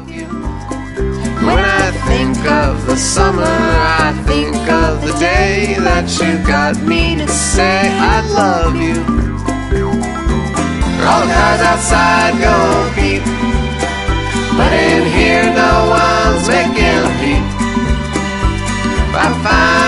love you. When I think of the summer, I think of the day that you got me to say I love you. All the cars outside go beep, but in here no one's making a peep. If I find